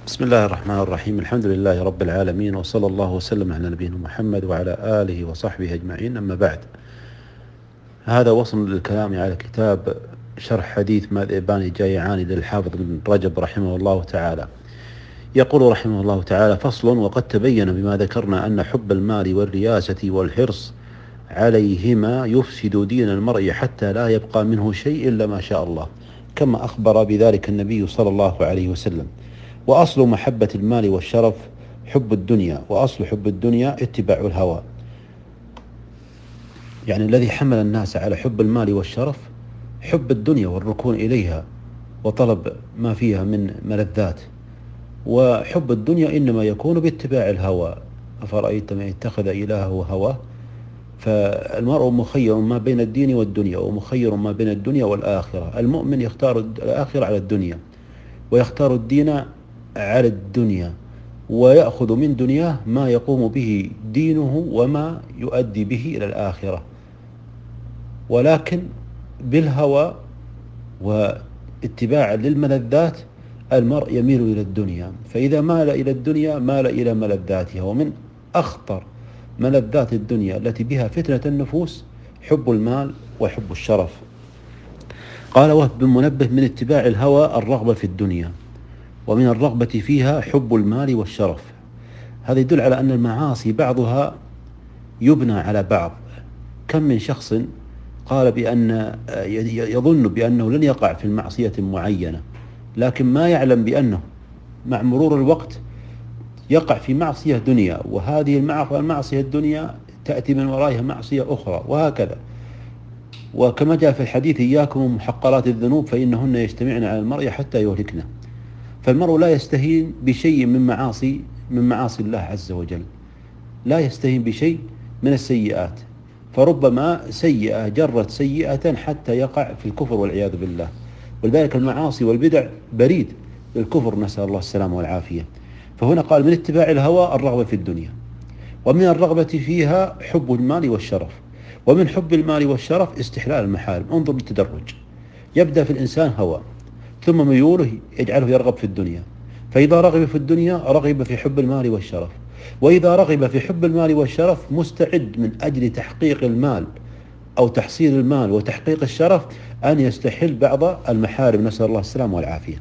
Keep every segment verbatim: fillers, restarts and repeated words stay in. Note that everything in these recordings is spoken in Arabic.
بسم الله الرحمن الرحيم. الحمد لله رب العالمين، وصلى الله وسلم على نبينا محمد وعلى آله وصحبه أجمعين. أما بعد، هذا وصل للكلام على كتاب شرح حديث ماذئبان الجائعان للحافظ بن رجب رحمه الله تعالى. يقول رحمه الله تعالى: فصل: وقد تبين بما ذكرنا أن حب المال والرياسة والحرص عليهما يفسد دين المرء حتى لا يبقى منه شيء إلا ما شاء الله، كما أخبر بذلك النبي صلى الله عليه وسلم. وأصل محبة المال والشرف حب الدنيا، وأصل حب الدنيا اتباع الهوى. يعني الذي حمل الناس على حب المال والشرف حب الدنيا والركون إليها وطلب ما فيها من ملذات. وحب الدنيا إنما يكون باتباع الهوى. أفرأيت من اتخذ إلهه هواه. فالمرء مخير ما بين الدين والدنيا، ومخير ما بين الدنيا والآخرة. المؤمن يختار الآخرة على الدنيا، ويختار الدين على الدنيا، ويأخذ من دنياه ما يقوم به دينه وما يؤدي به إلى الآخرة. ولكن بالهوى واتباعا للملذات المرء يميل إلى الدنيا، فإذا مال إلى الدنيا مال إلى ملذاتها. ومن أخطر ملذات الدنيا التي بها فتنة النفوس حب المال وحب الشرف. قال وهب بن منبه: من اتباع الهوى الرغبة في الدنيا، ومن الرغبة فيها حب المال والشرف. هذا يدل على أن المعاصي بعضها يبنى على بعض. كم من شخص قال بأن يظن بأنه لن يقع في المعصية معينة، لكن ما يعلم بأنه مع مرور الوقت يقع في معصية دنيا، وهذه المعصية الدنيا تأتي من ورائها معصية أخرى، وهكذا. وكما جاء في الحديث: إياكم ومحقرات الذنوب فإنهن يجتمعن على المرء حتى يهلكنه. فالمرء لا يستهين بشيء من معاصي من معاصي الله عز وجل، لا يستهين بشيء من السيئات، فربما سيئة جرت سيئة حتى يقع في الكفر والعياذ بالله. ولذلك المعاصي والبدع بريد للكفر، نسأل الله السلامة والعافية. فهنا قال: من اتباع الهوى الرغبة في الدنيا، ومن الرغبة فيها حب المال والشرف، ومن حب المال والشرف استحلال المحارم. انظر بالتدرج، يبدأ في الإنسان هوى، ثم ميوله يجعله يرغب في الدنيا، فإذا رغب في الدنيا رغب في حب المال والشرف، وإذا رغب في حب المال والشرف مستعد من أجل تحقيق المال أو تحصيل المال وتحقيق الشرف أن يستحل بعض المحارم، نسأل الله السلامة والعافية.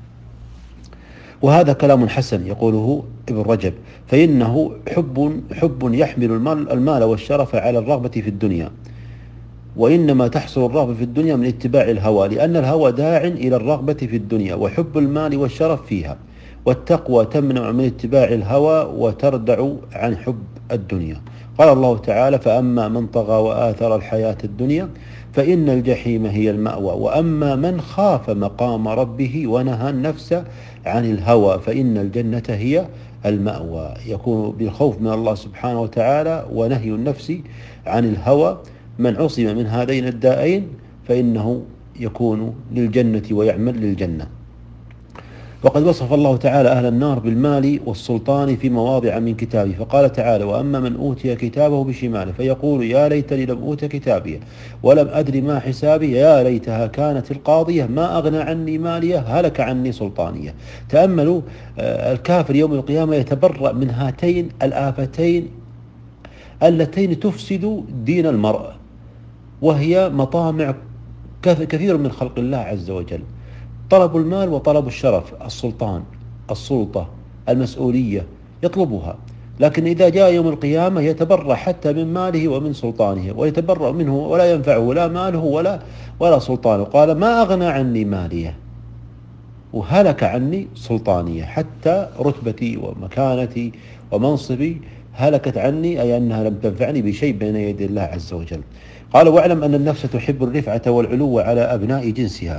وهذا كلام حسن يقوله ابن رجب، فإنه حب حب يحمل المال, المال والشرف على الرغبة في الدنيا. وإنما تحصل الرغبة في الدنيا من اتباع الهوى، لأن الهوى داع إلى الرغبة في الدنيا، وحب المال والشرف فيها. والتقوى تمنع من اتباع الهوى وتردع عن حب الدنيا. قال الله تعالى: فأما من طغى وآثر الحياة الدنيا فإن الجحيم هي المأوى، وأما من خاف مقام ربه ونهى النفس عن الهوى فإن الجنة هي المأوى. يكون بالخوف من الله سبحانه وتعالى ونهي النفس عن الهوى. من عصم من هذين الدائين فإنه يكون للجنة ويعمل للجنة. وقد وصف الله تعالى أهل النار بالمال والسلطان في مواضع من كتابه، فقال تعالى: وأما من أوتي كتابه بشماله فيقول يا ليتني لم أوت كتابيه ولم أدر ما حسابي يا ليتها كانت القاضية ما أغنى عني ماليه هلك عني سلطانيه. تأملوا الكافر يوم القيامة يتبرأ من هاتين الآفتين اللتين تفسد دين المرء، وهي مطامع كثير من خلق الله عز وجل: طلب المال وطلب الشرف، السلطان، السلطة، المسؤولية يطلبها، لكن إذا جاء يوم القيامة يتبرأ حتى من ماله ومن سلطانه، ويتبرأ منه ولا ينفعه لا ماله ولا ولا سلطانه. قال: ما أغنى عني ماليه وهلك عني سلطانيه. حتى رتبتي ومكانتي ومنصبي هلكت عني، أي أنها لم تنفعني بشيء بين يدي الله عز وجل. قال: واعلم أن النفس تحب الرفعة والعلو على أبناء جنسها،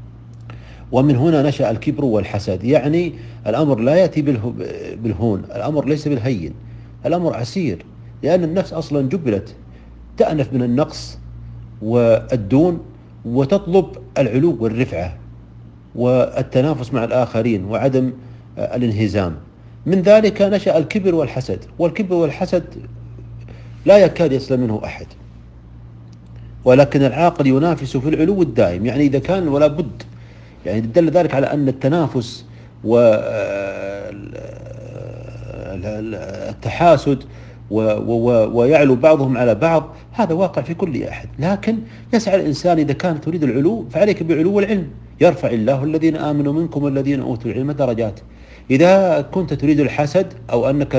ومن هنا نشأ الكبر والحسد. يعني الأمر لا يأتي بالهون، الأمر ليس بالهين، الأمر عسير، لأن النفس أصلا جبلت تأنف من النقص والدون، وتطلب العلو والرفعة والتنافس مع الآخرين وعدم الانهزام. من ذلك نشأ الكبر والحسد، والكبر والحسد لا يكاد يسلم منه أحد. ولكن العاقل ينافس في العلو الدائم، يعني إذا كان ولا بد. يعني دل ذلك على أن التنافس التحاسد ويعلو بعضهم على بعض، هذا واقع في كل أحد. لكن يسعى الإنسان إذا كان تريد العلو فعليك بعلو العلم، يرفع الله الذين آمنوا منكم والذين أوتوا العلم درجات. إذا كنت تريد الحسد أو أنك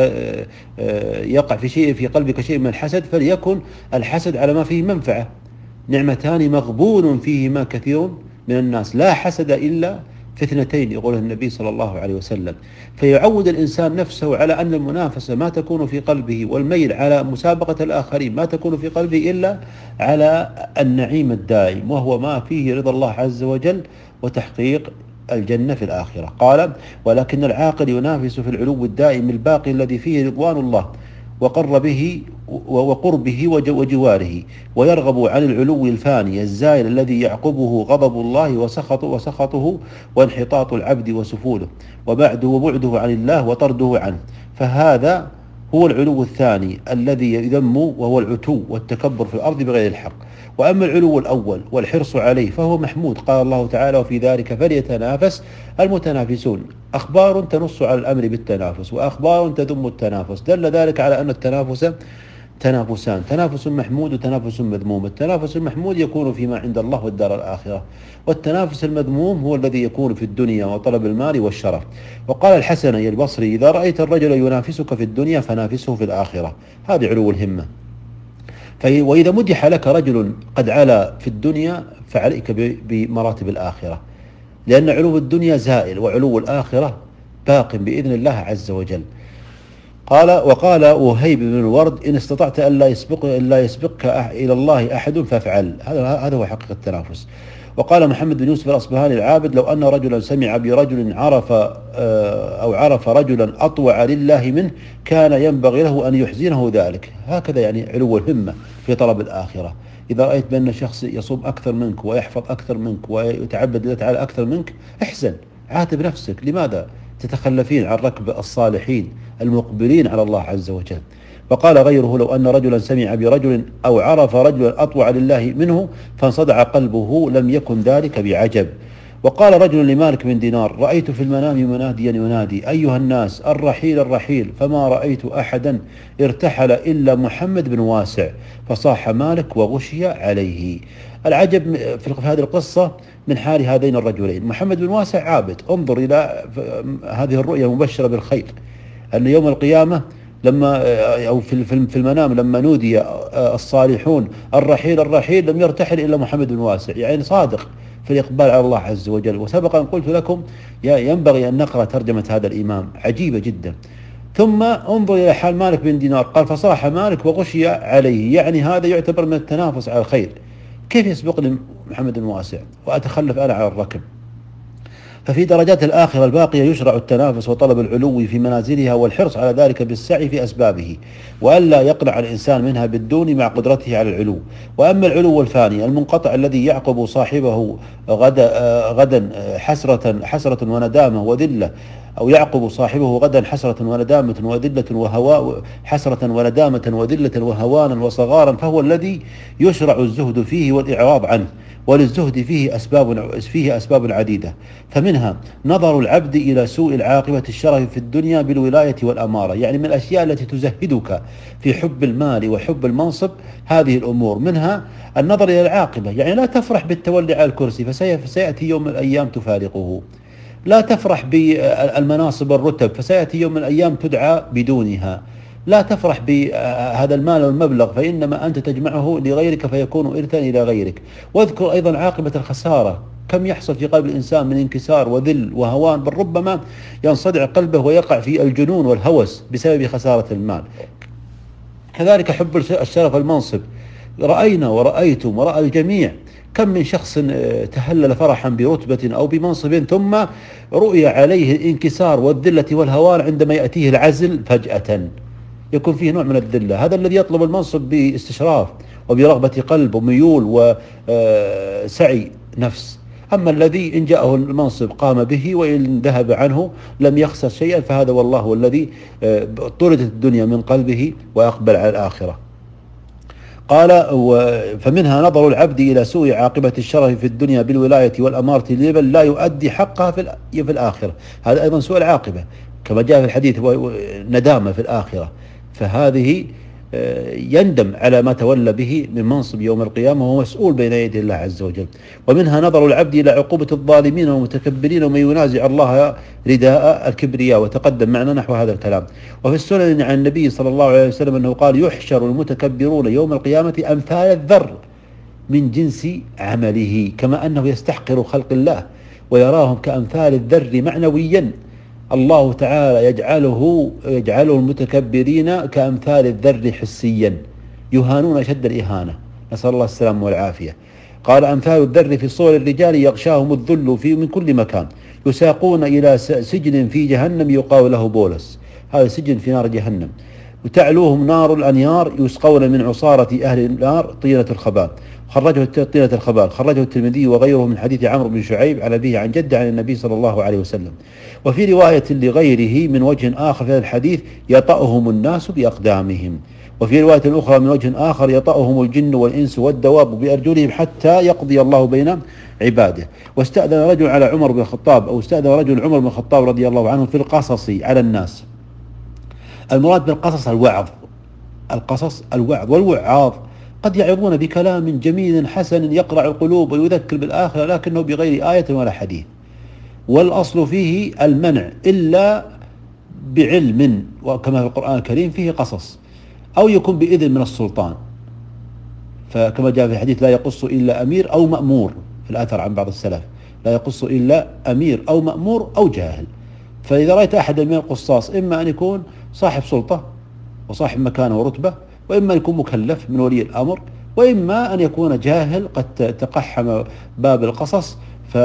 يقع في شيء في قلبك شيء من الحسد، فليكن الحسد على ما فيه منفعة. نعمتان مغبون فيهما كثير من الناس، لا حسد إلا في اثنتين، يقول النبي صلى الله عليه وسلم. فيعود الإنسان نفسه على أن المنافسة ما تكون في قلبه، والميل على مسابقة الآخرين ما تكون في قلبه إلا على النعيم الدائم، وهو ما فيه رضا الله عز وجل وتحقيق الجنة في الآخرة. قال: ولكن العاقل ينافس في العلو الدائم الباقي الذي فيه رضوان الله وقر به وقربه وجواره، ويرغب عن العلو الفاني الزائل الذي يعقبه غضب الله وسخطه, وسخطه وانحطاط العبد وسفوله وبعده وبعده عن الله وطرده عنه. فهذا هو العلو الثاني الذي يذم، وهو العتو والتكبر في الأرض بغير الحق. وأما العلو الأول والحرص عليه فهو محمود. قال الله تعالى: وفي ذلك فليتنافس المتنافسون. أخبار تنص على الأمر بالتنافس، وأخبار تذم التنافس. دل ذلك على أن التنافس تنافسان: تنافس محمود وتنافس مذموم. التنافس المحمود يكون فيما عند الله والدار الآخرة، والتنافس المذموم هو الذي يكون في الدنيا وطلب المال والشرف. وقال الحسن البصري: إذا رأيت الرجل ينافسك في الدنيا فنافسه في الآخرة. هذه علو الهمة. وإذا مدح لك رجل قد علا في الدنيا فعليك بمراتب الآخرة، لأن علو الدنيا زائل وعلو الآخرة باق بإذن الله عز وجل. قال وقال وهيب بن الورد: إن استطعت أن لا يسبق إلا يسبقك إلى الله أحد فافعل. هذا هذا هو حقيقة التنافس. وقال محمد بن يوسف الأصبهاني العابد: لو أن رجلا سمع برجل عرف أو عرف رجلا أطوع لله منه كان ينبغي له أن يحزنه ذلك. هكذا يعني علو الهمة في طلب الآخرة. إذا رأيت بأن شخص يصوم أكثر منك ويحفظ أكثر منك ويتعبد لله تعالى أكثر منك، احزن، عاتب نفسك. لماذا تتخلفين عن ركب الصالحين المقبلين على الله عز وجل؟ وقال غيره: لو أن رجلا سمع برجل أو عرف رجلا أطوع لله منه فانصدع قلبه لم يكن ذلك بعجب. وقال رجل لمالك بن دينار: رأيت في المنام مناديا ينادي: أيها الناس الرحيل الرحيل، فما رأيت أحدا ارتحل إلا محمد بن واسع، فصاح مالك وغشي عليه. العجب في هذه القصة من حال هذين الرجلين. محمد بن واسع عابد، انظر إلى هذه الرؤيا المبشرة بالخير، أن يوم القيامة لما أو في المنام لما نودي الصالحون الرحيل الرحيل لم يرتحل إلا محمد بن واسع، يعني صادق في الإقبال على الله عز وجل. وسبق أن قلت لكم ينبغي أن نقرأ ترجمة هذا الإمام، عجيبة جدا. ثم انظر إلى حال مالك بن دينار، قال: فصاح مالك وغشي عليه، يعني هذا يعتبر من التنافس على الخير. كيف يسبقني محمد بن واسع وأتخلف أنا على الركب؟ ففي درجات الآخرة الباقية يشرع التنافس وطلب العلو في منازلها، والحرص على ذلك بالسعي في أسبابه، وألا يقنع الإنسان منها بالدون مع قدرته على العلو. وأما العلو الفاني المنقطع الذي يعقب صاحبه غدا, غدا حسرة, حسرة وندامة وذلة، أو يعقب صاحبه غدا حسرة وندامة وذلة وهواء حسرة وندامة وذلة وهوانا وصغارا، فهو الذي يشرع الزهد فيه والإعراض عنه. وللزهد فيه أسباب فيه أسباب عديدة، فمنها نظر العبد إلى سوء العاقبة الشرف في الدنيا بالولاية والأمارة، يعني من الأشياء التي تزهدك في حب المال وحب المنصب هذه الأمور. منها النظر إلى العاقبة، يعني لا تفرح بالتولي على الكرسي فسيأتي يوم من الأيام تفارقه، لا تفرح بالمناصب والرتب فسيأتي يوم من الأيام تدعى بدونها، لا تفرح بهذا المال والمبلغ فإنما أنت تجمعه لغيرك فيكون إرثا إلى غيرك. واذكر أيضا عاقبة الخسارة، كم يحصل في قلب الإنسان من انكسار وذل وهوان، بل ربما ينصدع قلبه ويقع في الجنون والهوس بسبب خسارة المال. كذلك حب الشرف والمنصب، رأينا ورأيتم ورأى الجميع كم من شخص تهلل فرحا برتبة أو بمنصب ثم رؤي عليه الانكسار والذلة والهوان عندما يأتيه العزل فجأة، يكون فيه نوع من الذلة. هذا الذي يطلب المنصب باستشراف وبرغبة قلب وميول وسعي نفس. أما الذي إن جاءه المنصب قام به وإن ذهب عنه لم يخسر شيئا، فهذا والله الذي طردت الدنيا من قلبه وأقبل على الآخرة. قال: فمنها نظر العبد إلى سوء عاقبة الشرف في الدنيا بالولاية والأمارة لمن لا يؤدي حقها في الآخرة. هذا أيضا سوء العاقبة، كما جاء في الحديث ندامة في الآخرة، فهذه يندم على ما تولى به من منصب يوم القيامة وهو مسؤول بين يدي الله عز وجل. ومنها نظر العبد إلى عقوبة الظالمين والمتكبرين ومن ينازع الله رداء الكبرياء، وتقدم معنا نحو هذا الكلام. وفي السنن عن النبي صلى الله عليه وسلم أنه قال: يحشر المتكبرون يوم القيامة أمثال الذر من جنس عمله، كما أنه يستحقر خلق الله ويراهم كأمثال الذر معنويا، الله تعالى يجعله يجعله المتكبرين كأمثال الذر حسيا يهانون شد الإهانة، نسأل الله السلامة والعافية. قال: أمثال الذر في صور الرجال يغشاهم الذل في من كل مكان، يساقون إلى سجن في جهنم يقال له بولس، هذا سجن في نار جهنم، وتعلوهم نار الأنيار، يسقون من عصارة أهل النار طينة الخبال. خرجه طينة الخبال خرجه الترمذي وغيره من حديث عمرو بن شعيب عن أبيه عن جده عن النبي صلى الله عليه وسلم. وفي رواية لغيره من وجه آخر في هذا الحديث: يطأهم الناس بأقدامهم. وفي رواية أخرى من وجه آخر: يطأهم الجن والإنس والدواب بأرجلهم حتى يقضي الله بين عباده. واستأذن رجل على عمر بن الخطاب أو استأذن رجل عمر بن الخطاب رضي الله عنه في القصص على الناس. المراد بالقصص الوعظ، القصص الوعظ، والوعاظ قد يعظون بكلام جميل حسن يقرع القلوب ويذكر بالآخرة، لكنه بغير آية ولا حديث، والأصل فيه المنع إلا بعلم، وكما في القرآن الكريم فيه قصص، أو يكون بإذن من السلطان، فكما جاء في الحديث: لا يقص إلا أمير أو مأمور، في الأثر عن بعض السلف: لا يقص إلا أمير أو مأمور أو جاهل. فإذا رأيت أحدا من القصاص إما أن يكون صاحب سلطة وصاحب مكانة ورتبة، وإما أن يكون مكلف من ولي الأمر، وإما أن يكون جاهل قد تقحم باب القصص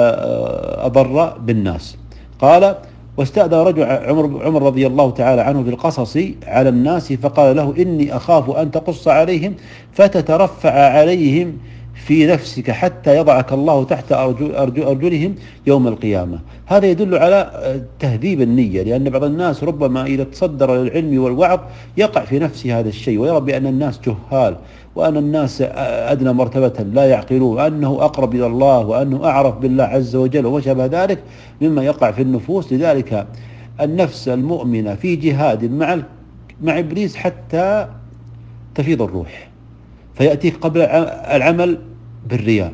فأضر بالناس. قال: واستأذن رجل عمر, عمر رضي الله تعالى عنه في القصص على الناس، فقال له: إني أخاف أن تقص عليهم فتترفع عليهم في نفسك حتى يضعك الله تحت أرجل أرجل أرجلهم يوم القيامة. هذا يدل على تهذيب النية، لأن بعض الناس ربما إذا تصدر للعلم والوعظ يقع في نفسه هذا الشيء، ويرى بأن الناس جهال، وأن الناس أدنى مرتبة لا يعقلون، وأنه أقرب إلى الله، وأنه أعرف بالله عز وجل، وما شابه ذلك مما يقع في النفوس. لذلك النفس المؤمنة في جهاد مع مع إبليس حتى تفيض الروح، فيأتيك قبل العمل بالرياء،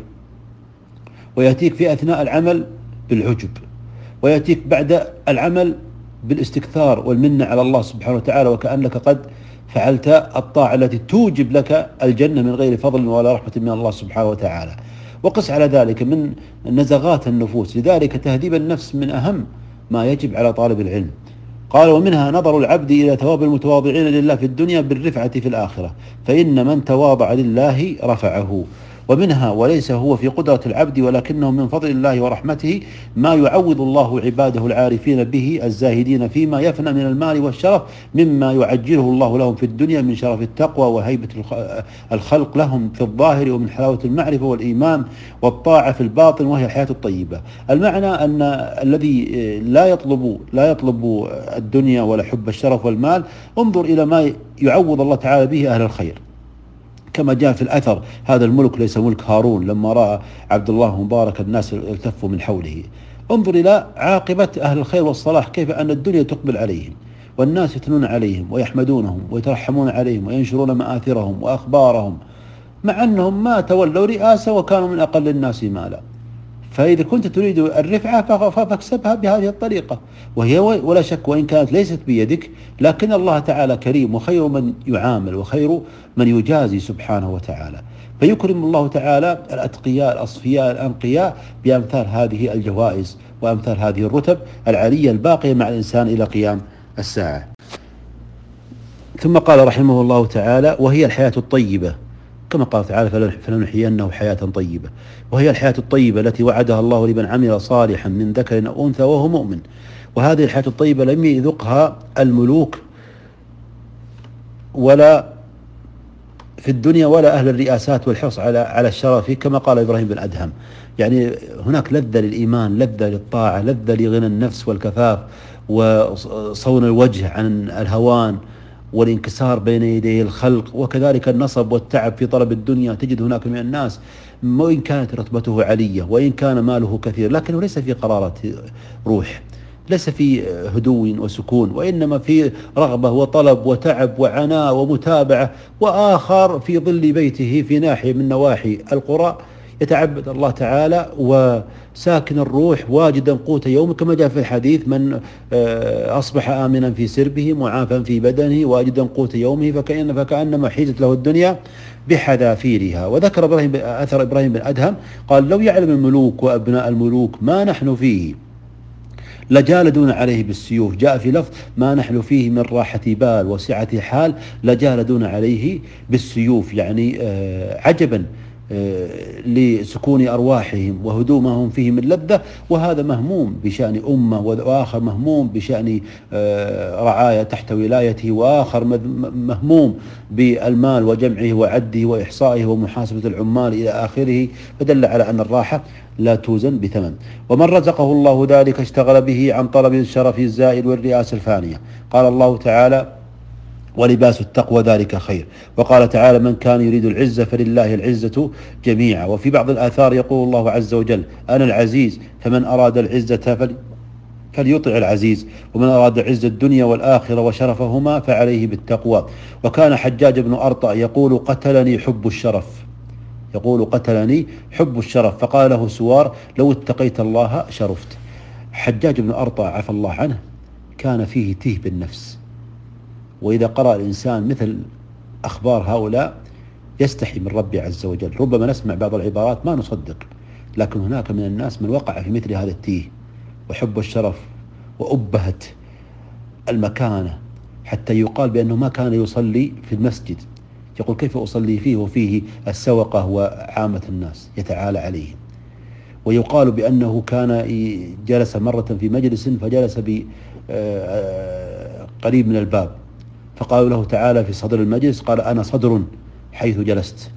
ويأتيك في أثناء العمل بالعجب، ويأتيك بعد العمل بالاستكثار والمنة على الله سبحانه وتعالى، وكأنك قد فعلت الطاعة التي توجب لك الجنة من غير فضل ولا رحمة من الله سبحانه وتعالى. وقس على ذلك من نزغات النفوس. لذلك تهذيب النفس من أهم ما يجب على طالب العلم. قال: ومنها نظر العبد إلى ثواب المتواضعين لله في الدنيا بالرفعة في الآخرة، فإن من تواضع لله رفعه. ومنها وليس هو في قدرة العبد ولكنه من فضل الله ورحمته ما يعوض الله عباده العارفين به الزاهدين فيما يفنى من المال والشرف مما يعجله الله لهم في الدنيا من شرف التقوى وهيبة الخلق لهم في الظاهر، ومن حلاوة المعرفة والإيمان والطاعة في الباطن، وهي الحياة الطيبة. المعنى أن الذي لا يطلب لا يطلب الدنيا ولا حب الشرف والمال، انظر إلى ما يعوض الله تعالى به أهل الخير، كما جاء في الأثر: هذا الملك ليس ملك هارون لما رأى عبد الله مبارك الناس التفوا من حوله. انظر إلى عاقبة أهل الخير والصلاح، كيف أن الدنيا تقبل عليهم، والناس يثنون عليهم ويحمدونهم ويترحمون عليهم وينشرون مآثرهم وأخبارهم، مع أنهم ما تولوا رئاسة وكانوا من أقل الناس مالا. فإذا كنت تريد الرفعة فاكسبها بهذه الطريقة، وهي ولا شك وإن كانت ليست بيدك، لكن الله تعالى كريم، وخير من يعامل وخير من يجازي سبحانه وتعالى، فيكرم الله تعالى الأتقياء الأصفياء الأنقياء بأمثال هذه الجوائز وأمثال هذه الرتب العالية الباقية مع الإنسان إلى قيام الساعة. ثم قال رحمه الله تعالى: وهي الحياة الطيبة، كما قال تعالى: فلنحيينه حياة طيبة، وهي الحياة الطيبة التي وعدها الله لمن عمل صالحا من ذكر أو أنثى وهو مؤمن. وهذه الحياة الطيبة لم يذقها الملوك ولا في الدنيا ولا أهل الرئاسات والحرص على على الشرف، كما قال إبراهيم بن أدهم. يعني هناك لذة للإيمان، لذة للطاعة، لذة لغنى النفس والكفاف وصون الوجه عن الهوان والانكسار بين يدي الخلق، وكذلك النصب والتعب في طلب الدنيا. تجد هناك من الناس وإن كانت رتبته علية وإن كان ماله كثير، لكنه ليس في قرارة روح، ليس في هدوء وسكون، وإنما في رغبة وطلب وتعب وعناء ومتابعة. وآخر في ظل بيته في ناحية من نواحي القرى يتعبد الله تعالى وساكن الروح واجدا قوت يومه، كما جاء في الحديث: من أصبح آمنا في سربه معافا في بدنه واجدا قوت يومه فكأن فكأنما حيزت له الدنيا بحذافيرها. وذكر إبراهيم أثر إبراهيم بن أدهم قال: لو يعلم الملوك وأبناء الملوك ما نحن فيه لجالدون عليه بالسيوف. جاء في لفظ: ما نحن فيه من راحة بال وسعة حال لجالدون عليه بالسيوف، يعني عجبا لسكون أرواحهم وهدوء ما هم فيه من لذة. وهذا مهموم بشأن أمة، وآخر مهموم بشأن رعاية تحت ولايته، وآخر مهموم بالمال وجمعه وعده وإحصائه ومحاسبة العمال إلى آخره. فدل على أن الراحة لا توزن بثمن. ومن رزقه الله ذلك اشتغل به عن طلب الشرف الزائل والرئاسة الفانية. قال الله تعالى: ولباس التقوى ذلك خير. وقال تعالى: من كان يريد العزة فلله العزة جميعا. وفي بعض الآثار يقول الله عز وجل: أنا العزيز فمن أراد العزة فليطع العزيز، ومن أراد عز الدنيا والآخرة وشرفهما فعليه بالتقوى. وكان حجاج بن أرطأ يقول: قتلني حب الشرف يقول قتلني حب الشرف. فقال له سوار: لو اتقيت الله شرفت. حجاج بن أرطأ عفى الله عنه كان فيه تيه بالنفس، وإذا قرأ الإنسان مثل أخبار هؤلاء يستحي من ربي عز وجل. ربما نسمع بعض العبارات ما نصدق، لكن هناك من الناس من وقع في مثل هذا التيه وحب الشرف وأبهت المكانة، حتى يقال بأنه ما كان يصلي في المسجد. يقول: كيف أصلي فيه وفيه السوقة وعامة الناس يتعالى عليهم. ويقال بأنه كان جلس مرة في مجلس فجلس قريب من الباب، فقالوا له تعالى في صدر المجلس، قال: أنا صدر حيث جلست.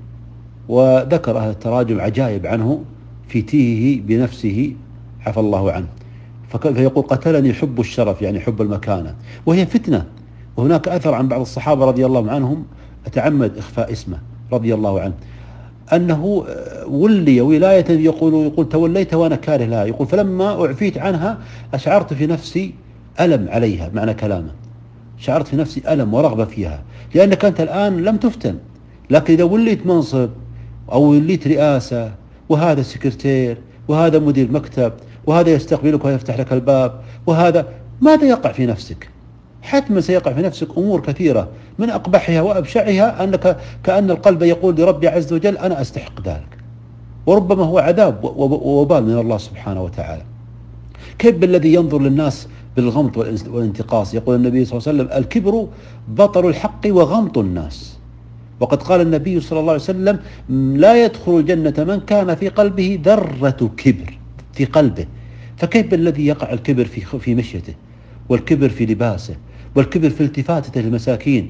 وذكر أهل التراجم عجائب عنه في تيهه بنفسه عفى الله عنه. فيقول: قتلني حب الشرف، يعني حب المكانة، وهي فتنة. وهناك أثر عن بعض الصحابة رضي الله عنهم، أتعمد إخفاء اسمه رضي الله عنه، أنه ولي ولاية يقول يقول توليت وأنا كاره لها. يقول: فلما أعفيت عنها أشعرت في نفسي ألم عليها. معنى كلامه: شعرت في نفسي ألم ورغبة فيها، لأنك أنت الآن لم تفتن، لكن إذا وليت منصب أو وليت رئاسة وهذا سكرتير وهذا مدير مكتب وهذا يستقبلك ويفتح لك الباب وهذا، ماذا يقع في نفسك؟ حتما سيقع في نفسك أمور كثيرة، من أقبحها وأبشعها أنك كأن القلب يقول لربي عز وجل: أنا أستحق ذلك. وربما هو عذاب ووبال من الله سبحانه وتعالى. كيف بالذي ينظر للناس بالغمط والانتقاص؟ يقول النبي صلى الله عليه وسلم: الكبر بطر الحق وغمط الناس. وقد قال النبي صلى الله عليه وسلم: لا يدخل الجنة من كان في قلبه ذرة كبر في قلبه. فكيف بالذي يقع الكبر في في مشيته، والكبر في لباسه، والكبر في التفاتته للمساكين،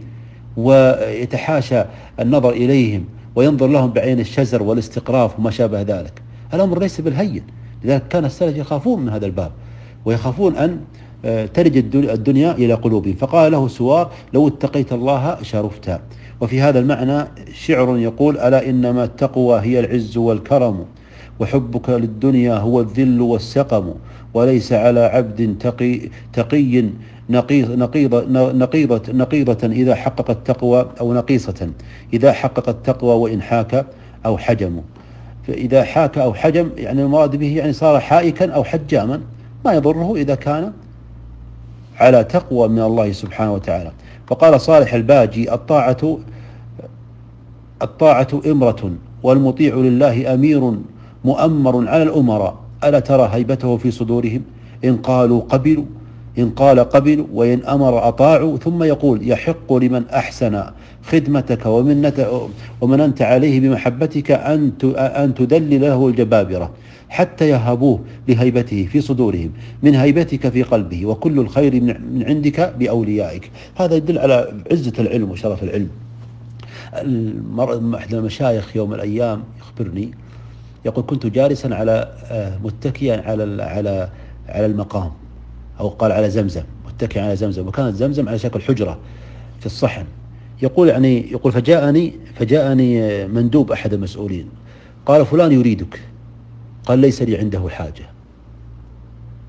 ويتحاشى النظر إليهم وينظر لهم بعين الشزر والاستقراف وما شابه ذلك. الأمر ليس بالهين. لذلك كان السلف يخافون من هذا الباب، ويخافون أن ترج الدنيا إلى قلوبهم. فقال له سوار: لو اتقيت الله شرفت. وفي هذا المعنى شعر يقول: ألا إنما التقوى هي العز والكرم، وحبك للدنيا هو الذل والسقم، وليس على عبد تقي, تقي نقيض نقيضة, نقيضة, نقيضة إذا حقق التقوى، أو نقيصة إذا حقق التقوى وإن حاك أو حجم. فإذا حاك أو حجم يعني المراد به يعني صار حائكا أو حجاما، ما يضره إذا كان على تقوى من الله سبحانه وتعالى. فقال صالح الباجي: الطاعة الطاعة إمرة، والمطيع لله أمير مؤمر على الأمراء، ألا ترى هيبته في صدورهم؟ إن قالوا قبلوا إن قال قبلوا وإن أمر أطاعوا. ثم يقول: يحق لمن أحسن خدمتك ومنت ومننت عليه بمحبتك أن أن تدلل له الجبابرة حتى يهبوه لهيبته في صدورهم من هيبتك في قلبه، وكل الخير من عندك بأوليائك. هذا يدل على عزة العلم وشرف العلم. أحد المشايخ يوم من الأيام يخبرني، يقول: كنت جالسا على متكئا على على على المقام، أو قال على زمزم، متكئا على زمزم، وكانت زمزم على شكل حجرة في الصحن. يقول يعني يقول فجاءني فجاءني مندوب أحد المسؤولين، قال: فلان يريدك. قال: ليس لي عنده حاجة.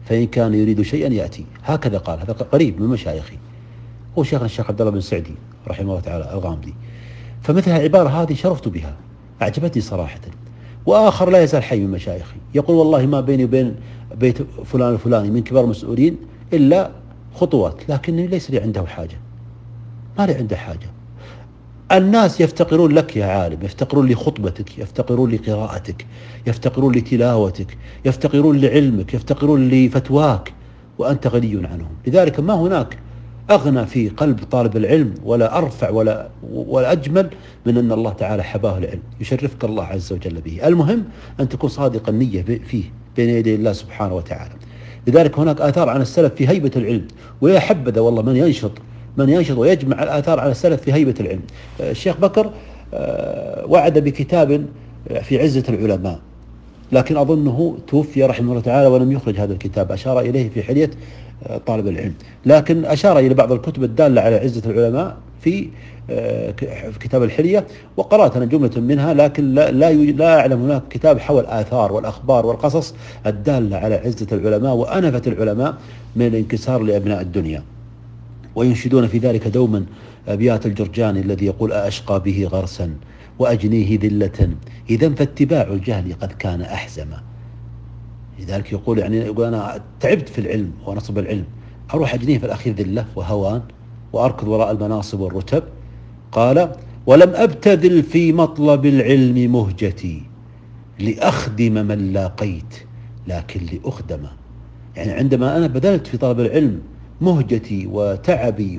فإن كان يريد شيئا يأتي. هكذا قال، هذا قريب من مشايخي، هو شيخنا الشيخ عبد الله بن سعدي رحمه الله تعالى الغامدي. فمثل العبارة هذه شرفت بها، أعجبتني صراحة. وآخر لا يزال حي من مشايخي يقول والله ما بيني وبين بيت فلان الفلاني من كبار المسؤولين إلا خطوات، لكني ليس لي عنده حاجة، ما لي عنده حاجة. الناس يفتقرون لك يا عالم، يفتقرون لخطبتك، يفتقرون لقراءتك، يفتقرون لتلاوتك، يفتقرون لعلمك، يفتقرون لفتواك، وأنت غني عنهم. لذلك ما هناك أغنى في قلب طالب العلم ولا أرفع ولا ولا أجمل من أن الله تعالى حباه العلم، يشرفك الله عز وجل به. المهم أن تكون صادق النية فيه بين يدي الله سبحانه وتعالى. لذلك هناك آثار عن السلف في هيبة العلم، ويا حبذا والله من ينشط من ينشط ويجمع الآثار عن السلف في هيبة العلم. الشيخ بكر وعد بكتاب في عزة العلماء، لكن أظنه توفي رحمه الله تعالى ولم يخرج هذا الكتاب، أشار إليه في حلية طالب العلم، لكن أشار إلى بعض الكتب الدالة على عزة العلماء في كتاب الحلية، وقرأت أنا جملة منها، لكن لا لا, لا أعلم هناك كتاب حول الآثار والأخبار والقصص الدالة على عزة العلماء وأنفة العلماء من الانكسار لأبناء الدنيا. وينشدون في ذلك دوما أبيات الجرجاني الذي يقول أشقى به غرسا وأجنيه ذلة، إذا فاتباع الجهل قد كان أحزما. لذلك يقول يعني يقول أنا تعبت في العلم ونصب العلم، أروح أجنيه في الأخير ذلة وهوان وأركض وراء المناصب والرتب. قال ولم أبتذل في مطلب العلم مهجتي لأخدم من لاقيت لكن لأخدم. يعني عندما أنا بذلت في طلب العلم مهجتي وتعبي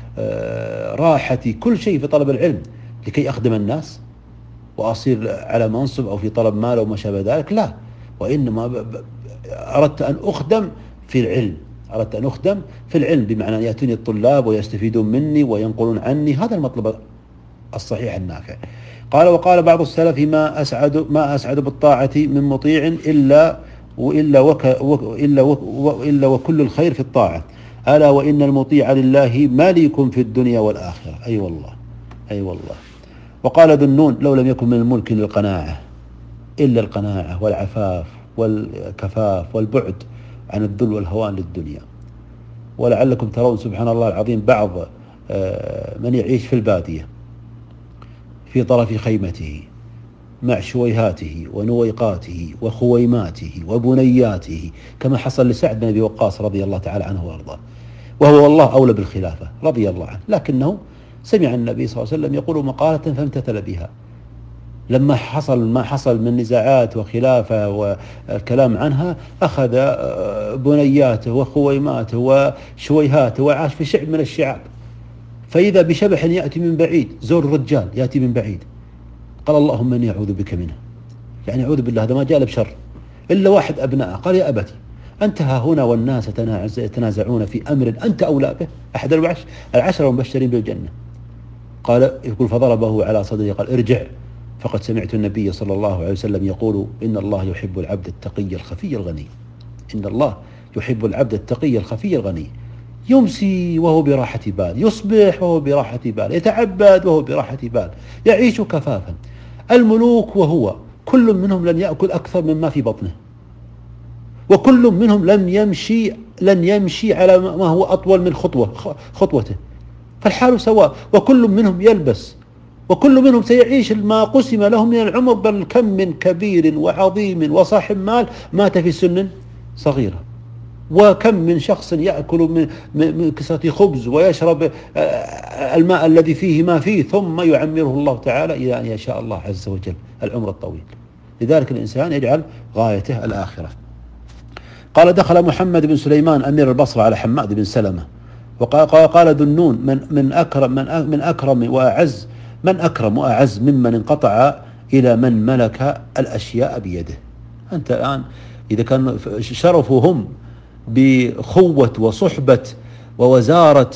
وراحتي كل شيء في طلب العلم لكي أخدم الناس وأصير على منصب أو في طلب مال أو ما شابه ذلك، لا، وإنما أردت أن أخدم في العلم، أردت أن أخدم في العلم بمعنى أن يأتوني الطلاب ويستفيدون مني وينقلون عني، هذا المطلب الصحيح النافع. قال وقال بعض السلف ما أسعد ما أسعد بالطاعة من مطيع إلا وإلا وك إلا وك إلا وكل الخير في الطاعة، ألا وإن المطيع لله مالك في الدنيا والآخرة. أي أيوة والله أي أيوة والله. وقال ذو النون لو لم يكن من الملك للقناعة إلا القناعة والعفاف والكفاف والبعد عن الذل والهوان للدنيا. ولعلكم ترون سبحان الله العظيم بعض من يعيش في البادية في طرف خيمته مع شويهاته ونويقاته وخويماته وبنياته كما حصل لسعد بن أبي وقاص رضي الله تعالى عنه وارضاه، وهو والله أولى بالخلافة رضي الله عنه، لكنه سمع النبي صلى الله عليه وسلم يقول مقالة فامتثل بها. لما حصل ما حصل من نزاعات وخلافة والكلام عنها أخذ بنياته وخويماته وشويهاته وعاش في شعب من الشعاب، فإذا بشبح يأتي من بعيد، زور الرجال يأتي من بعيد، قال اللهم إني أعوذ بك منه، يعني أعوذ بالله هذا ما جاء بشر إلا واحد أبناءه، قال يا أبتي أنت ها هنا والناس يتنازعون في أمر أنت أولى به، أحد العشرة المبشرين بالجنة. قال يقول فضربه على صدره قال ارجع فقد سمعت النبي صلى الله عليه وسلم يقول إن الله يحب العبد التقي الخفي الغني، إن الله يحب العبد التقي الخفي الغني، يمسي وهو براحة بال، يصبح وهو براحة بال، يتعبد وهو براحة بال، يعيش كفافا. الملوك وهو كل منهم لن يأكل أكثر مما في بطنه، وكل منهم لن يمشي لن يمشي على ما هو أطول من خطوة خطوته، فالحال سواء، وكل منهم يلبس، وكل منهم سيعيش ما قسم له من العمر، بل كم من كبير وعظيم وصاحب مال مات في سن صغيرة، وكم من شخص يأكل من, من كسرة خبز ويشرب الماء الذي فيه ما فيه ثم يعمره الله تعالى إلى أن يشاء الله عز وجل العمر الطويل. لذلك الإنسان يجعل غايته الآخرة. قال دخل محمد بن سليمان أمير البصرة على حماد بن سلمة وقال قال ذو النون من من أكرم من من أكرم وأعز من أكرم وأعز ممن انقطع إلى من ملك الأشياء بيده. أنت الآن إذا كان شرفهم بخوة وصحبة ووزارة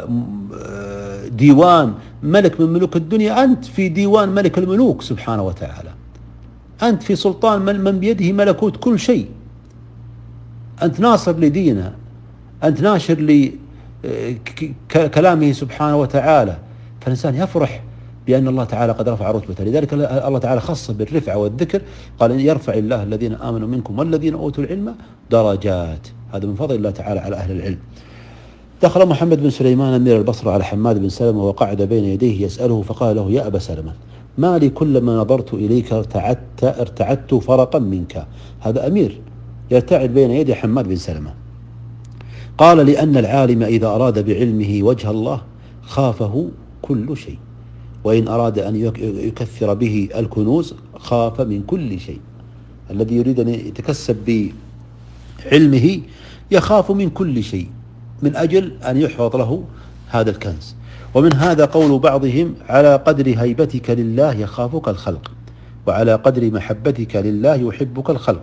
وديوان ملك من ملوك الدنيا، أنت في ديوان ملك الملوك سبحانه وتعالى، أنت في سلطان من, من بيده ملكوت كل شيء، أنت ناصر لدينه، أنت ناشر لكلامه سبحانه وتعالى، فالإنسان يفرح بأن الله تعالى قد رفع رتبته. لذلك الله تعالى خص بالرفعة والذكر، قال يرفع الله الذين آمنوا منكم والذين أوتوا العلم درجات. هذا من فضل الله تعالى على أهل العلم. دخل محمد بن سليمان أمير البصرة على حماد بن سلمة وقعد بين يديه يسأله، فقال له: يا أبا سلمة، ما لي كلما نظرت إليك ارتعدت ارتعدت فرقا منك. هذا أمير يرتعد بين يدي حماد بن سلمة. قال: لأن العالم إذا أراد بعلمه وجه الله خافه كل شيء، وإن أراد أن يكثر به الكنوز خاف من كل شيء. الذي يريد أن يتكسب بعلمه يخاف من كل شيء من أجل أن يحفظ له هذا الكنز. ومن هذا قول بعضهم: على قدر هيبتك لله يخافك الخلق، وعلى قدر محبتك لله يحبك الخلق،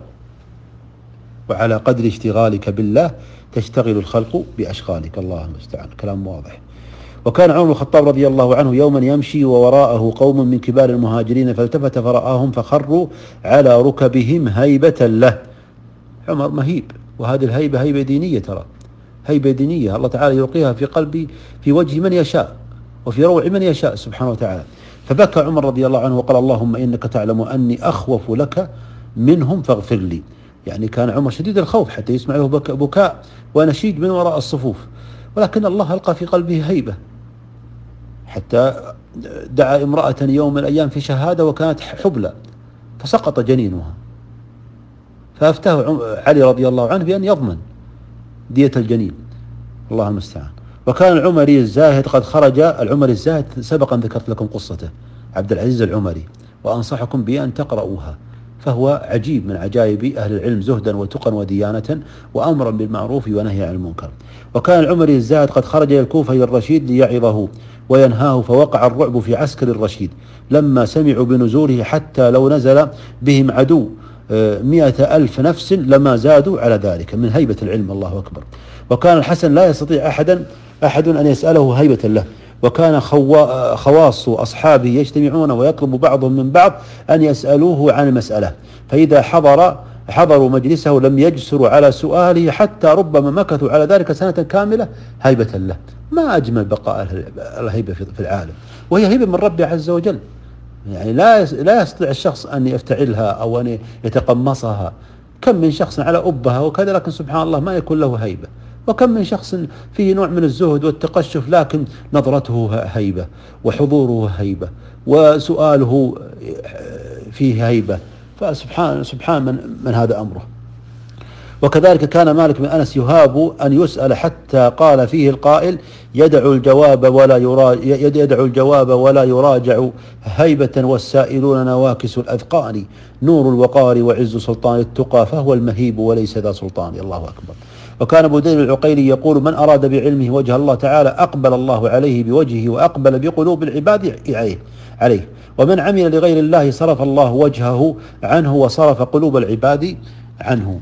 وعلى قدر اشتغالك بالله تشتغل الخلق بأشغالك. الله المستعان. كلام واضح. وكان عمر بن الخطاب رضي الله عنه يوما يمشي ووراءه قوم من كبار المهاجرين، فالتفت فرآهم فخروا على ركبهم هيبة له. عمر مهيب، وهذه الهيبة هيبة دينية، ترى هيبة دينية الله تعالى يلقيها في قلبي في وجه من يشاء وفي روع من يشاء سبحانه وتعالى. فبكى عمر رضي الله عنه وقال: اللهم إنك تعلم أني أخوف لك منهم فاغفر لي. يعني كان عمر شديد الخوف حتى يسمع له بكاء ونشيد من وراء الصفوف، ولكن الله ألقى في قلبه هيبة، حتى دعا امرأة يوم من الأيام في شهادة وكانت حبلى فسقط جنينها، فأفتاه علي رضي الله عنه بأن يضمن دية الجنين. الله المستعان. وكان العمري الزاهد قد خرج. العمري الزاهد سبقا ذكرت لكم قصته، عبد العزيز العمري، وأنصحكم بأن تقرؤوها، فهو عجيب من عجائب أهل العلم زهدا وتقا وديانة وأمرا بالمعروف ونهي عن المنكر. وكان العمري الزاهد قد خرج إلى الكوفة للرشيد ليعظه وينهاه، فوقع الرعب في عسكر الرشيد لما سمعوا بنزوله، حتى لو نزل بهم عدو مئة ألف نفس لما زادوا على ذلك من هيبة العلم. الله أكبر. وكان الحسن لا يستطيع أحدا أحد أن يسأله هيبة له، وكان خواص أصحابه يجتمعون ويطلب بعضهم من بعض أن يسألوه عن المسألة، فإذا حضر حضروا مجلسه لم يجسروا على سؤاله، حتى ربما مكثوا على ذلك سنة كاملة هيبة له. ما أجمل بقاء الهيبة في العالم، وهي هيبة من ربي عز وجل. يعني لا لا يستطيع الشخص أن يفتعلها أو أن يتقمصها. كم من شخص على أبها وكذا لكن سبحان الله ما يكون له هيبة، وكم من شخص فيه نوع من الزهد والتقشف لكن نظرته هيبة وحضوره هيبة وسؤاله فيه هيبة. فسبحان سبحان من, من هذا أمره. وكذلك كان مالك بن أنس يهاب أن يسأل، حتى قال فيه القائل: يدع الجواب ولا يراجع يدع الجواب ولا يراجع هيبة، والسائلون نواكس الأذقان، نور الوقار وعز سلطان التقى، فهو المهيب وليس ذا سلطان. الله أكبر. وكان أبو دير العقيلي يقول: من أراد بعلمه وجه الله تعالى أقبل الله عليه بوجهه، وأقبل بقلوب العباد عليه، ومن عمل لغير الله صرف الله وجهه عنه وصرف قلوب العباد عنه.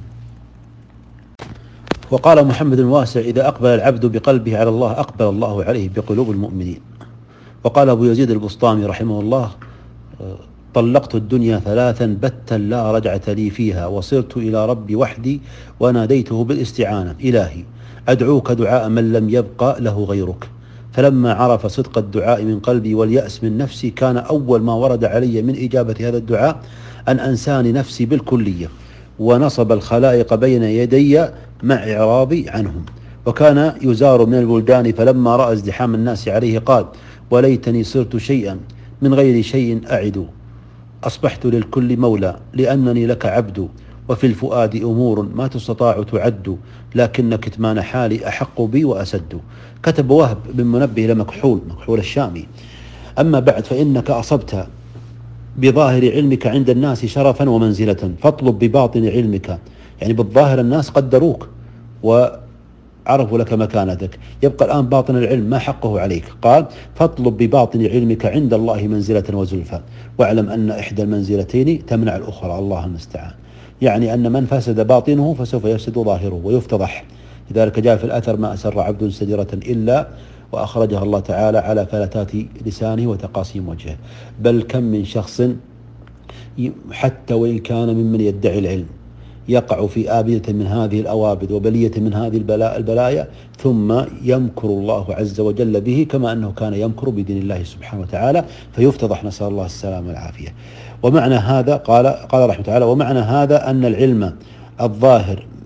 وقال محمد الواسع: إذا أقبل العبد بقلبه على الله أقبل الله عليه بقلوب المؤمنين. وقال أبو يزيد البسطامي رحمه الله: طلقت الدنيا ثلاثا بتا لا رجعة لي فيها، وصرت إلى ربي وحدي وناديته بالاستعانة: إلهي أدعوك دعاء من لم يبق له غيرك. فلما عرف صدق الدعاء من قلبي واليأس من نفسي، كان أول ما ورد علي من إجابة هذا الدعاء أن أنساني نفسي بالكلية، ونصب الخلائق بين يدي مع إعراضي عنهم. وكان يزار من البلدان، فلما رأى ازدحام الناس عليه قال: وليتني صرت شيئا من غير شيء أعد، أصبحت للكل مولى لأنني لك عبد، وفي الفؤاد أمور ما تستطاع تعد، لكن كتمان حالي أحق بي وأسد. كتب وهب بن منبه لمكحول مكحول الشامي: أما بعد، فإنك أصبت بظاهر علمك عند الناس شرفا ومنزلة، فاطلب بباطن علمك. يعني بالظاهر الناس قدروك وعرفوا لك مكانتك، يبقى الآن باطن العلم ما حقه عليك. قال: فاطلب بباطن علمك عند الله منزلة وزلفى، واعلم أن إحدى المنزلتين تمنع الأخرى. الله المستعان. يعني أن من فسد باطنه فسوف يفسد ظاهره ويفتضح. لذلك جاء في الأثر: ما أسر عبد سديرة إلا وأخرجها الله تعالى على فلتات لسانه وتقاسيم وجهه. بل كم من شخص حتى وإن كان ممن يدعي العلم يقع في آبية من هذه الأوابد وبلية من هذه البلاء البلايا، ثم يمكر الله عز وجل به كما أنه كان يمكر بدين الله سبحانه وتعالى فيفتضح، نسأل الله السلامة والعافية. ومعنى هذا قال قال رحمه تعالى: ومعنى هذا أن العلم الظاهر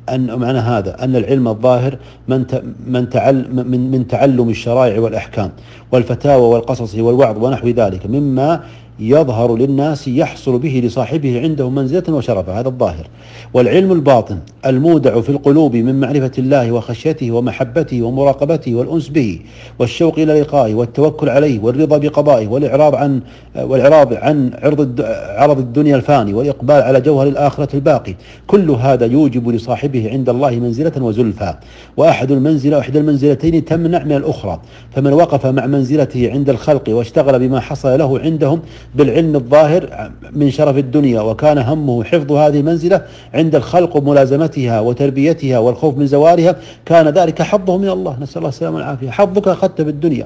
أن معنى هذا أن العلم الظاهر من من تعلم من من تعلم الشرائع والأحكام والفتاوى والقصص والوعظ ونحو ذلك مما يظهر للناس يحصل به لصاحبه عنده منزلة وشرفا، هذا الظاهر. والعلم الباطن المودع في القلوب من معرفة الله وخشيته ومحبته ومراقبته والأنس به والشوق إلى لقائه والتوكل عليه والرضا بقضائه والإعراض عن والإعراض عن عرض عرض الدنيا الفاني والإقبال على جوهر الآخرة الباقي، كل هذا يوجب لصاحبه عند الله منزلة وزلفى، وأحد المنزلة أحد المنزلتين تمنع من الأخرى. فمن وقف مع منزلته عند الخلق واشتغل بما حصل له عندهم بالعلم الظاهر من شرف الدنيا، وكان همه حفظ هذه المنزلة عند الخلق وملازمتها وتربيتها والخوف من زوالها، كان ذلك حظه من الله، نسأل الله السلامة والعافية. حظك أخذت بالدنيا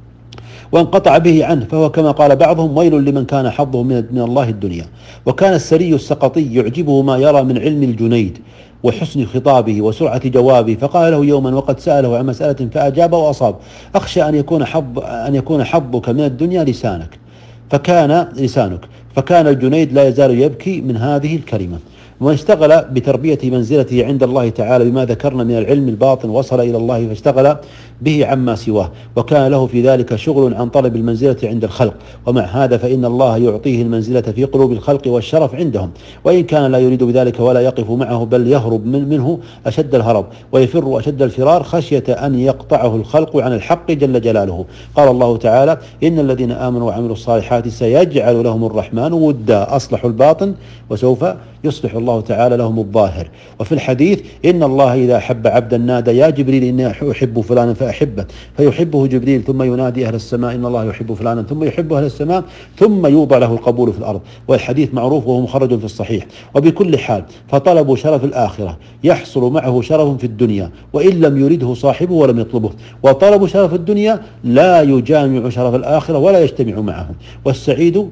وانقطع به عنه، فهو كما قال بعضهم: ويل لمن كان حظه من الله الدنيا. وكان السري السقطي يعجبه ما يرى من علم الجنيد وحسن خطابه وسرعة جوابه، فقال له يوما وقد سأله عن مسألة فأجاب وأصاب: أخشى أن يكون حظ أن يكون حظك من الدنيا لسانك. فكان لسانك فكان الجنيد لا يزال يبكي من هذه الكلمة. واشتغل بتربية منزلته عند الله تعالى بما ذكرنا من العلم الباطن، وصل إلى الله فاشتغل به عما سواه، وكان له في ذلك شغل عن طلب المنزلة عند الخلق. ومع هذا فإن الله يعطيه المنزلة في قلوب الخلق والشرف عندهم، وإن كان لا يريد بذلك ولا يقف معه، بل يهرب من منه أشد الهرب ويفر أشد الفرار خشية أن يقطعه الخلق عن الحق جل جلاله. قال الله تعالى: إن الذين آمنوا وعملوا الصالحات سيجعل لهم الرحمن ودا، أصلحوا الباطن وسوف يصلح الله تعالى لهم الظاهر. وفي الحديث: إن الله إذا أحب عبدا نادى: يا جبريل إني أحب فلانا فأحبه، فيحبه جبريل، ثم ينادي أهل السماء: إن الله يحب فلانا، ثم يحب أهل السماء، ثم يوضع له القبول في الأرض. والحديث معروف وهو مخرج في الصحيح. وبكل حال فطلب شرف الآخرة يحصل معه شرف في الدنيا وإن لم يرده صاحبه ولم يطلبه، وطلب شرف الدنيا لا يجامع شرف الآخرة ولا يجتمع معه. والسعيد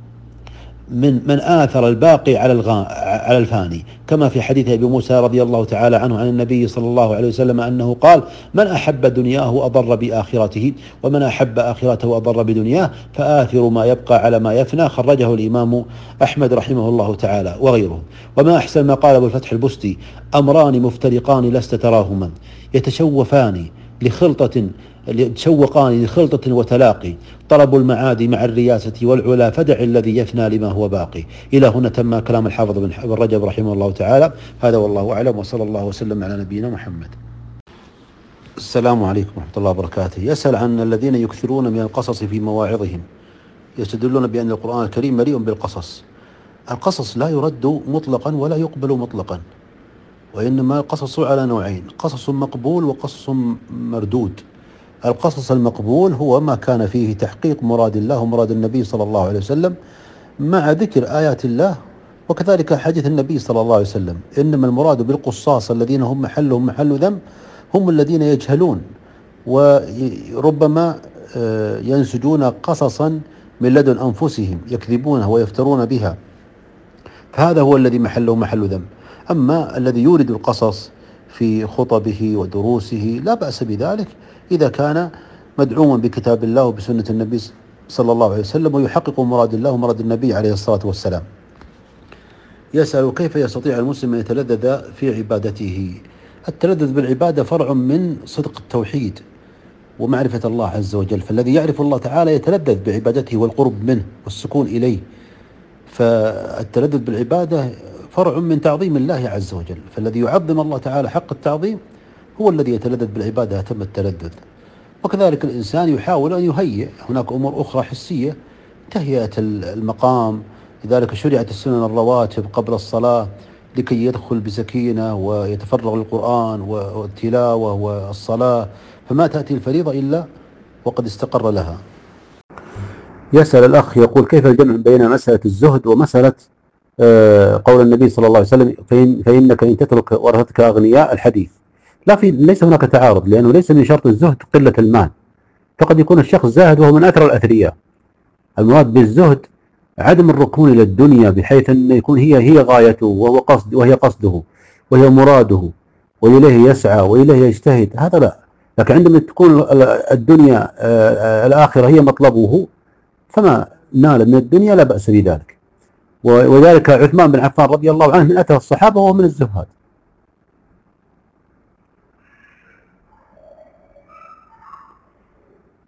من من آثر الباقي على الغا على الفاني، كما في حديث أبي موسى رضي الله تعالى عنه عن النبي صلى الله عليه وسلم أنه قال: من أحب دنياه أضر بآخرته، ومن أحب آخرته أضر بدنياه، فآثر ما يبقى على ما يفنى. خرجه الإمام أحمد رحمه الله تعالى وغيره. وما أحسن ما قال أبو الفتح البستي: أمران مفترقان لست تراهما، يتشوفان لخلطة يتشوقان لخلطة وتلاقي، طلب المعادي مع الرياسة والعلا، فدع الذي يفنى لما هو باقي. إلى هنا تم كلام الحافظ بن رجب رحمه الله تعالى. هذا والله أعلم، وصلى الله وسلم على نبينا محمد. السلام عليكم ورحمة الله وبركاته. يسأل عن الذين يكثرون من القصص في مواعظهم، يستدلون بأن القرآن الكريم مليء بالقصص. القصص لا يرد مطلقا ولا يقبل مطلقا، وإنما القصص على نوعين: قصص مقبول وقصص مردود. القصص المقبول هو ما كان فيه تحقيق مراد الله ومراد النبي صلى الله عليه وسلم مع ذكر آيات الله وكذلك حديث النبي صلى الله عليه وسلم. إنما المراد بالقصاص الذين هم محلهم محل ذنب هم الذين يجهلون وربما ينسجون قصصا من لدن أنفسهم يكذبونها ويفترون بها، فهذا هو الذي محله محل ذنب. أما الذي يورد القصص في خطبه ودروسه لا بأس بذلك إذا كان مدعوما بكتاب الله وبسنة النبي صلى الله عليه وسلم ويحقق مراد الله ومراد النبي عليه الصلاة والسلام. يسأل: كيف يستطيع المسلم أن يتلذذ في عبادته؟ التلذذ بالعبادة فرع من صدق التوحيد ومعرفة الله عز وجل، فالذي يعرف الله تعالى يتلذذ بعبادته والقرب منه والسكون إليه. فالتلذذ بالعبادة فرع من تعظيم الله عز وجل، فالذي يعظم الله تعالى حق التعظيم هو الذي يتلذذ بالعبادة أتم التلذذ. وكذلك الإنسان يحاول أن يهيئ، هناك أمور أخرى حسية تهيئة المقام، لذلك شرعت السنن الرواتب قبل الصلاة لكي يدخل بسكينة ويتفرغ للقرآن والتلاوة والصلاة، فما تأتي الفريضة إلا وقد استقر لها. يسأل الأخ يقول: كيف الجمع بين مسألة الزهد ومسألة قول النبي صلى الله عليه وسلم: فإن فإنك إن تترك ورثتك أغنياء؟ الحديث لا في ليس هناك تعارض، لأنه ليس من شرط الزهد قلة المال، فقد يكون الشخص زاهد وهو من أثرى الأثرياء. المراد بالزهد عدم الركون إلى الدنيا بحيث أن يكون هي هي غايته وهو قصد وهي قصده وهي مراده وإليه يسعى وإليه يجتهد، هذا لا. لكن عندما تكون الدنيا الآخرة هي مطلبه فما نال من الدنيا لا بأس بذلك. وذلك عثمان بن عفان رضي الله عنه من أثر الصحابة وهو من الزهاد.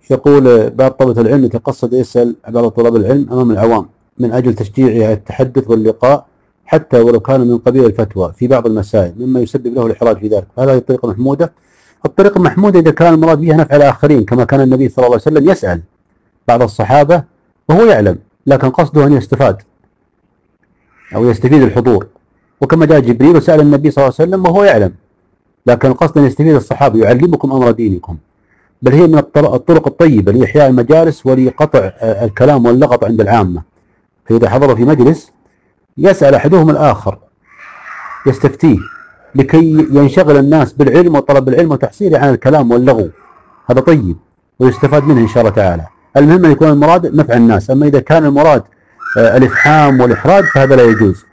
يقول بعض طلبة العلم يتقصد يسأل بعض طلاب العلم أمام العوام من أجل تشجيعه على التحدث واللقاء حتى ولو كان من قبيل الفتوى في بعض المسائل مما يسبب له الإحراج في ذلك، هل هذه الطريقة محمودة؟ الطريقة محمودة إذا كان المراد بها نفع الآخرين، كما كان النبي صلى الله عليه وسلم يسأل بعض الصحابة وهو يعلم لكن قصده أن يستفاد أو يستفيد الحضور، وكما جاء جبريل وسأل النبي صلى الله عليه وسلم وهو يعلم لكن قصد أن يستفيد الصحابة يعلمكم أمر دينكم. بل هي من الطرق الطيبة لإحياء المجالس ولقطع الكلام واللغط عند العامة. فإذا حضر في مجلس يسأل أحدهم الآخر يستفتيه لكي ينشغل الناس بالعلم وطلب العلم وتحصيله عن الكلام واللغو، هذا طيب ويستفاد منه إن شاء الله تعالى. المهم أن يكون المراد نفع الناس، أما إذا كان المراد الإفحام والإحراج فهذا لا يجوز.